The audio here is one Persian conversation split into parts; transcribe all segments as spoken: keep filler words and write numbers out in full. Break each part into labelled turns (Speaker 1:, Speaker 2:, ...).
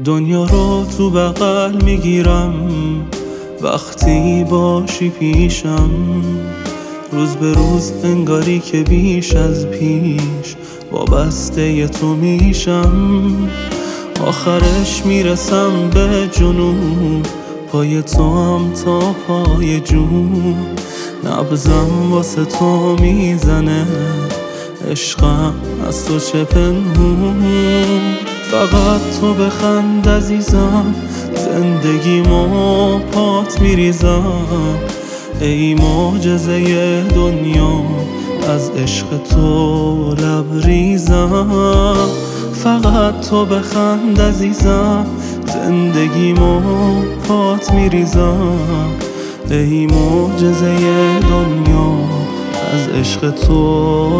Speaker 1: دنیا رو تو بغل میگیرم وقتی باشی پیشم، روز به روز انگاری که بیش از پیش وابسته تو میشم. آخرش میرسم به جنون، پای تو هم تا پای جون. نبضم واسه تو میزنه، عشقم از تو چه پنهون. فقط تو بخند عزیزم، زندگیمو پات میریزم. ای معجزه دنیا، از عشق تو لبریزم. فقط تو بخند عزیزم، زندگیمو پات میریزم. ای معجزه دنیا، از عشق تو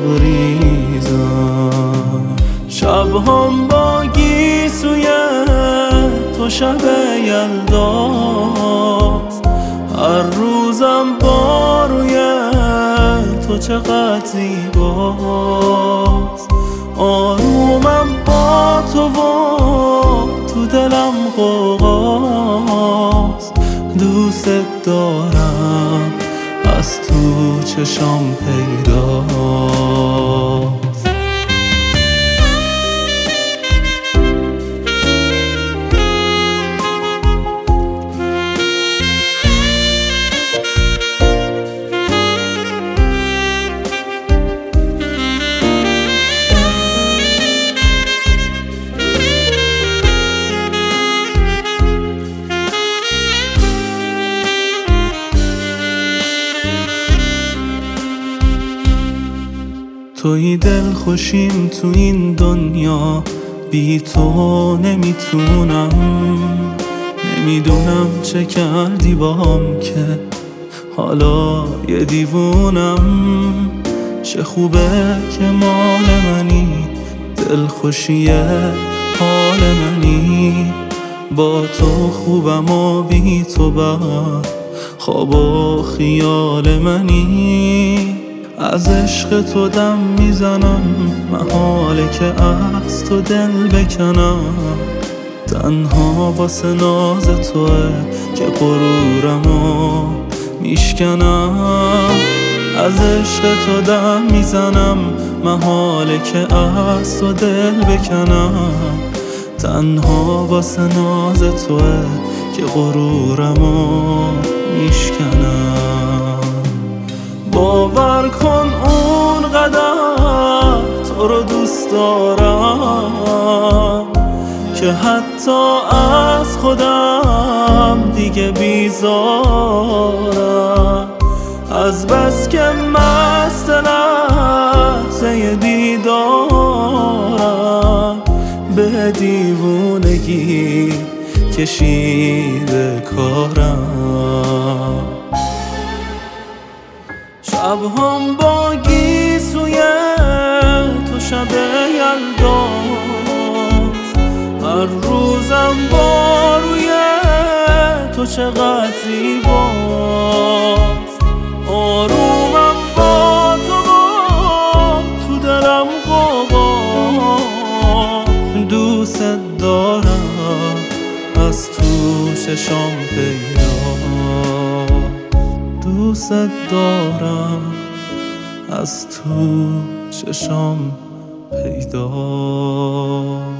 Speaker 1: لبریزم. شبهام با گیسوی تو شب یلداست، هر روزم با روی تو چقدر زیباست. آرومم با تو و تو دلم غوغاست. دوست دارم از تو چشام پیداست. توی دل خوشیم تو این دنیا، بی تو نمیتونم. نمیدونم چه کردی باهم که حالا یه دیوونم. چه خوبه که مال منی، دل خوشیه حال منی. با تو خوبم و بی تو بد، خواب و خیال منی. از عشق تو دم میزنم، محاله که از تو دل بکنم. تنها واسه ناز توه که غرورمو میشکنم. از عشق تو دم میزنم، محاله که از تو دل بکنم. تنها واسه ناز توه که غرورمو میشکنم. باور کن اون قدر تو رو دوست دارم که حتی از خودم دیگه بیزارم. از بس که مست لحظه دیدارم، به دیوونگی کشیده کارم. شبهام با گیسوی تو شب یلداست، هر روزم با روی تو چقدر زیباست. آرومم با تو و تو دلم غوغاست. دوست دارم از تو چشام پیداست. دوست دارم از تو چشام پیدا.